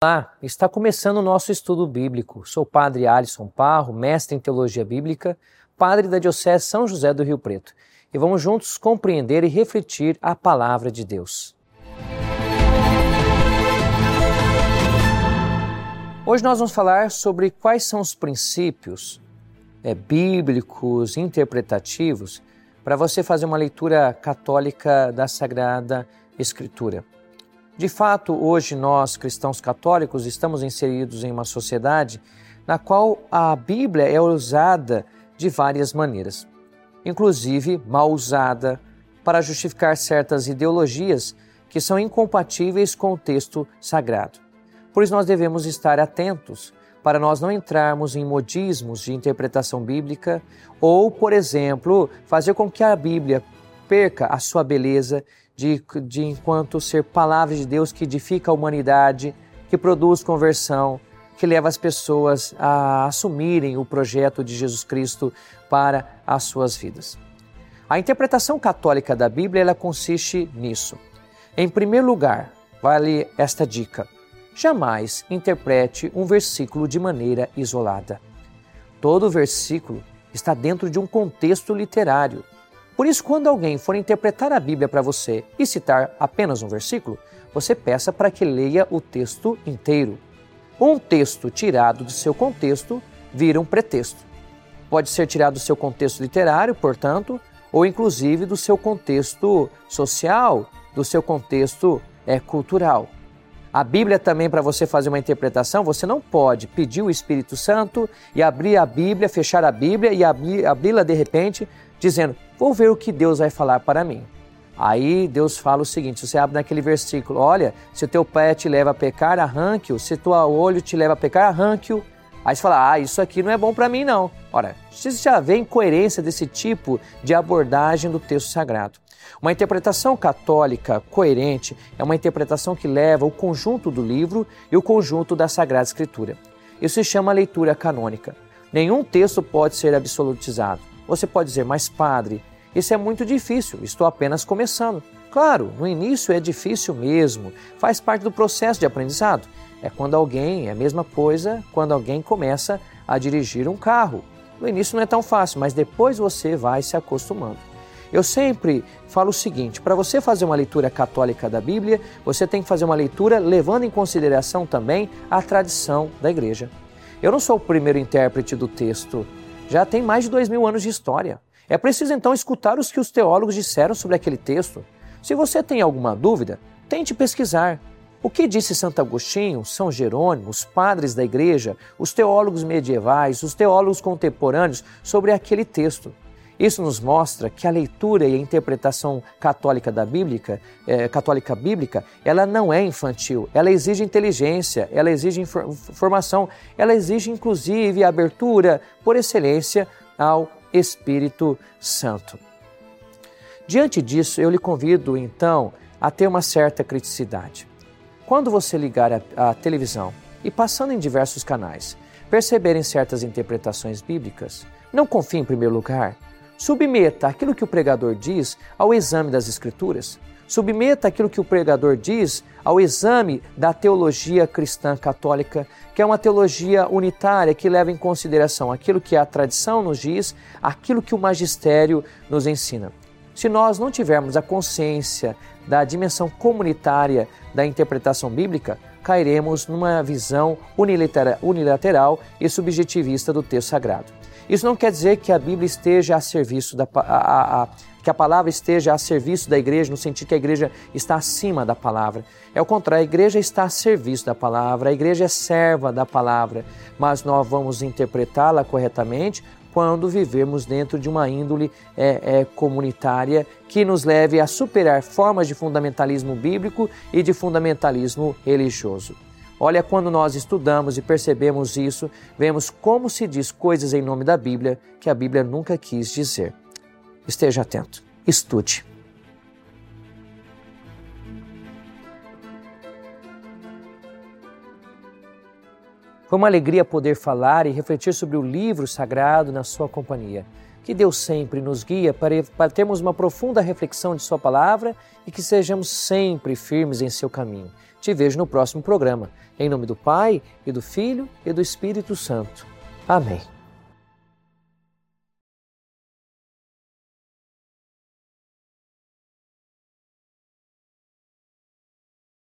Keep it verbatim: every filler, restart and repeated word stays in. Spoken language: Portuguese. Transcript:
Olá, está começando o nosso estudo bíblico. Sou o padre Alisson Parro, mestre em Teologia Bíblica, padre da Diocese São José do Rio Preto. E vamos juntos compreender e refletir a Palavra de Deus. Hoje nós vamos falar sobre quais são os princípios é, bíblicos, interpretativos, para você fazer uma leitura católica da Sagrada Escritura. De fato, hoje nós, cristãos católicos, estamos inseridos em uma sociedade na qual a Bíblia é usada de várias maneiras, inclusive mal usada para justificar certas ideologias que são incompatíveis com o texto sagrado. Por isso nós devemos estar atentos para nós não entrarmos em modismos de interpretação bíblica ou, por exemplo, fazer com que a Bíblia perca a sua beleza De, de enquanto ser palavra de Deus que edifica a humanidade, que produz conversão, que leva as pessoas a assumirem o projeto de Jesus Cristo para as suas vidas. A interpretação católica da Bíblia ela consiste nisso. Em primeiro lugar, vale esta dica: jamais interprete um versículo de maneira isolada. Todo versículo está dentro de um contexto literário. Por isso, quando alguém for interpretar a Bíblia para você e citar apenas um versículo, você peça para que leia o texto inteiro. Um texto tirado do seu contexto vira um pretexto. Pode ser tirado do seu contexto literário, portanto, ou inclusive do seu contexto social, do seu contexto é, cultural. A Bíblia também, para você fazer uma interpretação, você não pode pedir o Espírito Santo e abrir a Bíblia, fechar a Bíblia e abrir, abri-la de repente, dizendo: vou ver o que Deus vai falar para mim. Aí Deus fala o seguinte, você abre naquele versículo: olha, se o teu pé te leva a pecar, arranque-o. Se o teu olho te leva a pecar, arranque-o. Aí você fala: ah, isso aqui não é bom para mim não. Ora, você já vê a incoerência desse tipo de abordagem do texto sagrado. Uma interpretação católica coerente é uma interpretação que leva o conjunto do livro e o conjunto da Sagrada Escritura. Isso se chama leitura canônica. Nenhum texto pode ser absolutizado. Você pode dizer: mas padre, isso é muito difícil, estou apenas começando. Claro, no início é difícil mesmo, faz parte do processo de aprendizado. É quando alguém, é a mesma coisa quando alguém começa a dirigir um carro. No início não é tão fácil, mas depois você vai se acostumando. Eu sempre falo o seguinte: para você fazer uma leitura católica da Bíblia, você tem que fazer uma leitura levando em consideração também a tradição da igreja. Eu não sou o primeiro intérprete do texto, já tem mais de dois mil anos de história. É preciso então escutar os que os teólogos disseram sobre aquele texto. Se você tem alguma dúvida, tente pesquisar. O que disse Santo Agostinho, São Jerônimo, os padres da igreja, os teólogos medievais, os teólogos contemporâneos sobre aquele texto? Isso nos mostra que a leitura e a interpretação católica da Bíblica, é, católica bíblica, ela não é infantil, ela exige inteligência, ela exige formação, ela exige inclusive abertura por excelência ao Espírito Santo. Diante disso, eu lhe convido então a ter uma certa criticidade. Quando você ligar a, a televisão e passando em diversos canais, perceberem certas interpretações bíblicas, não confie em primeiro lugar. Submeta aquilo que o pregador diz ao exame das Escrituras. Submeta aquilo que o pregador diz ao exame da teologia cristã católica, que é uma teologia unitária que leva em consideração aquilo que a tradição nos diz, aquilo que o magistério nos ensina. Se nós não tivermos a consciência da dimensão comunitária da interpretação bíblica, cairemos numa visão unilateral e subjetivista do texto sagrado. Isso não quer dizer que a Bíblia esteja a serviço da a, a, a, que a palavra esteja a serviço da igreja, no sentido que a igreja está acima da palavra. É o contrário, a igreja está a serviço da palavra, a igreja é serva da palavra, mas nós vamos interpretá-la corretamente quando vivemos dentro de uma índole é, é, comunitária que nos leve a superar formas de fundamentalismo bíblico e de fundamentalismo religioso. Olha, quando nós estudamos e percebemos isso, vemos como se diz coisas em nome da Bíblia que a Bíblia nunca quis dizer. Esteja atento, estude. Foi uma alegria poder falar e refletir sobre o livro sagrado na sua companhia. Que Deus sempre nos guia para, para termos uma profunda reflexão de sua palavra e que sejamos sempre firmes em seu caminho. Te vejo no próximo programa. Em nome do Pai, e do Filho, e do Espírito Santo. Amém.